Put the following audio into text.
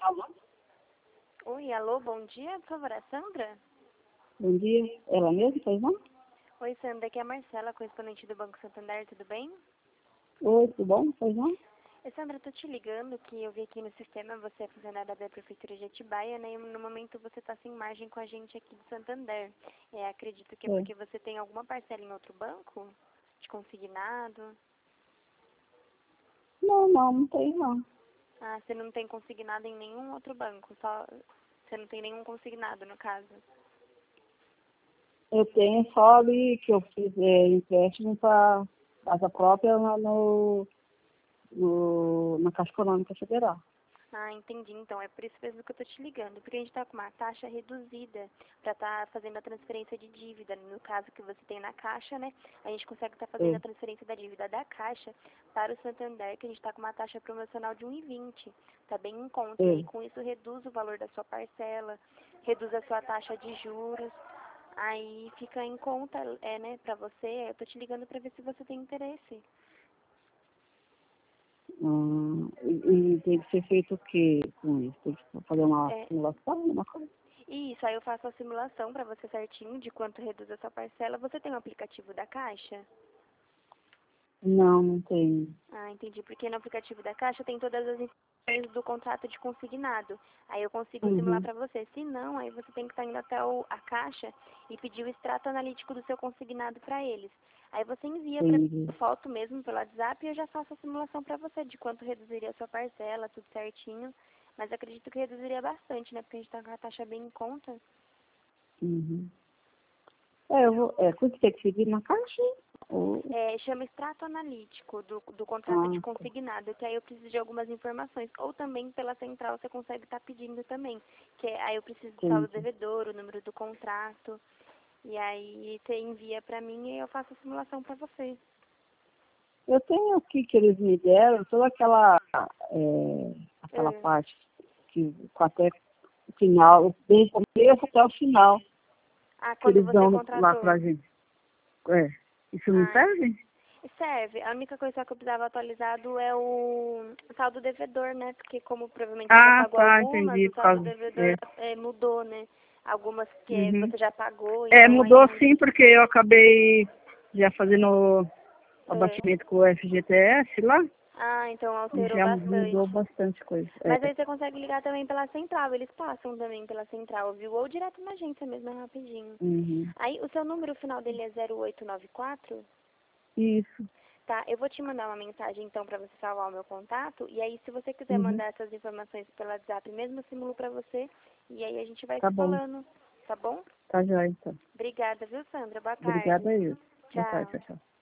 Alô? Oi, alô, bom dia, por favor, é a Sandra? Bom dia. Ela mesma, pois não? Oi, Sandra, aqui é a Marcela, correspondente do Banco Santander, tudo bem? Oi, tudo bom? Pois não? Sandra, eu tô te ligando que eu vi aqui no sistema, você é funcionária da Prefeitura de Atibaia, né, e no momento você tá sem margem com a gente aqui do Santander. Acredito que é É. porque você tem alguma parcela em outro banco, de consignado. Não tem não. Ah, você não tem consignado em nenhum outro banco, só você não tem nenhum consignado, no caso. Eu tenho só ali que eu fiz empréstimo para casa própria na Caixa Econômica Federal. Ah, entendi. Então, é por isso mesmo que eu tô te ligando, porque a gente tá com uma taxa reduzida para estar fazendo a transferência de dívida. No caso que você tem na Caixa, né? A gente consegue estar fazendo É. a transferência da dívida da Caixa para o Santander, que a gente tá com uma taxa promocional de 1,20. Tá bem em conta. E É. aí, com isso, reduz o valor da sua parcela, reduz a sua taxa de juros. Aí fica em conta, né, pra você. Eu tô te ligando para ver se você tem interesse. E tem que ser feito o quê com isso? Tem que fazer uma É, simulação, uma coisa? Isso, aí eu faço a simulação para você certinho de quanto reduz a sua parcela. Você tem um aplicativo da Caixa? Não tem. Ah, entendi. Porque no aplicativo da Caixa tem todas as informações do contrato de consignado. Aí eu consigo simular Uhum. para você. Se não, aí você tem que estar indo até a Caixa e pedir o extrato analítico do seu consignado para eles. Aí você envia para Entendi. foto mesmo pelo WhatsApp e eu já faço a simulação para você de quanto reduziria a sua parcela, tudo certinho. Mas acredito que reduziria bastante, né? Porque a gente tá com a taxa bem em conta. Uhum. Quanto tem que pedir na Caixa? Ou... Chama extrato analítico do contrato de Ah, tá. consignado, que aí eu preciso de algumas informações. Ou também pela central você consegue estar pedindo também. Aí eu preciso do saldo Entendi. devedor, o número do contrato. E aí você envia pra mim e eu faço a simulação pra você. Eu tenho aqui que eles me deram, toda aquela Ah, parte que até o final, desde o começo até o final, que quando eles você dão lá contratou. pra gente. É, isso não Ah, serve? serve. A única coisa só que eu precisava atualizado é o saldo devedor, né? Porque como provavelmente você já Ah, pagou tá, algumas, entendi, o por saldo causa. devedor mudou, né? Algumas que Uhum. você já pagou, então Mudou aí. sim, porque eu acabei já fazendo o É. abatimento com o FGTS lá, Então e alterou já mudou bastante. bastante coisa. Mas aí você consegue ligar também pela central, eles passam também pela central, viu? Ou direto na agência mesmo, é rapidinho. Uhum. Aí o seu número final dele é 0894, Isso. tá? Eu vou te mandar uma mensagem então pra você salvar o meu contato, e aí se você quiser Uhum. mandar essas informações pelo WhatsApp mesmo, eu simulo pra você, e aí a gente vai Tá se bom. falando, tá bom? Tá já então. Obrigada, viu, Sandra? Boa Obrigada tarde. aí. Boa tarde, Tchau. tchau, tchau.